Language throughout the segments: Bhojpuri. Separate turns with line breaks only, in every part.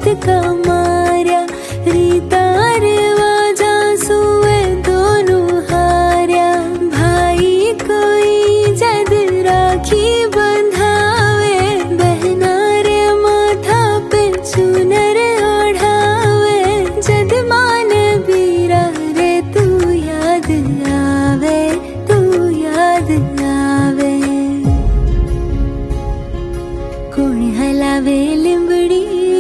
का मार्या रीता रिवाजा सुए दोनों हार्या भाई कोई जद राखी बंधावे बहना रे माथा पे चुनर ओढ़ावे जद मान बीरा रे तू याद आवे तू याद आवे कौन हलावे लिंबड़ी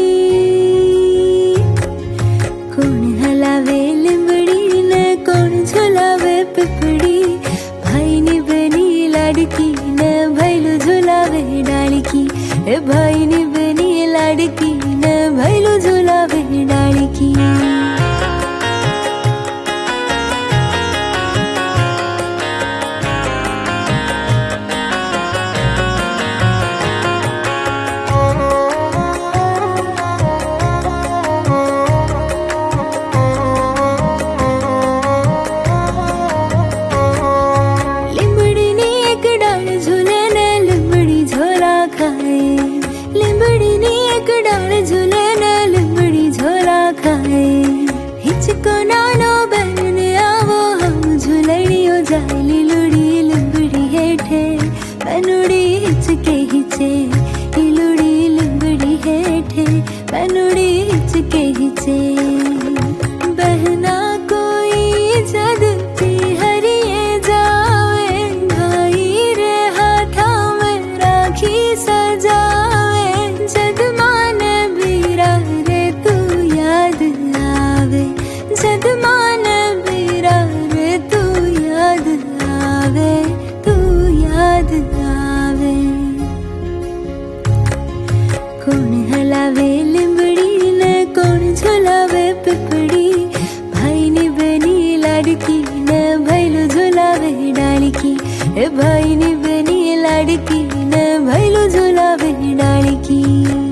कौन हलावे लिंबड़ी न कौन झुलावे पिपड़ी भाई ने बनी लाड़की न भैलू झुलावे डालकी भाई ने बनी लाड़की न भैलू झुलावे डालकी लिंबड़ी ने एक डाल झूले न लिंबड़ी झोला खाए हिचको नानो बहन आवो हम झूलड़ियो जाली लुड़ी लिंबड़ी हेठे बनुड़ी हिचके हिचे लुड़ी लिंबड़ी हेठे बनुड़ी हिचके हिचे बहना कोई जद हरिए जावे भाई रे हाथा में राखी सजा जद मान बीरा रे तू याद आवे जद मान बीरा रे तू याद आवे तू याद आवे कौन हलावे लिंबड़ी न कौन झुलावे पिपड़ी भाई ने बनी लाड़की न भैलू झुलावे डालकी भाई ने बनी लाड़की न भैलू झुलावे डालकी।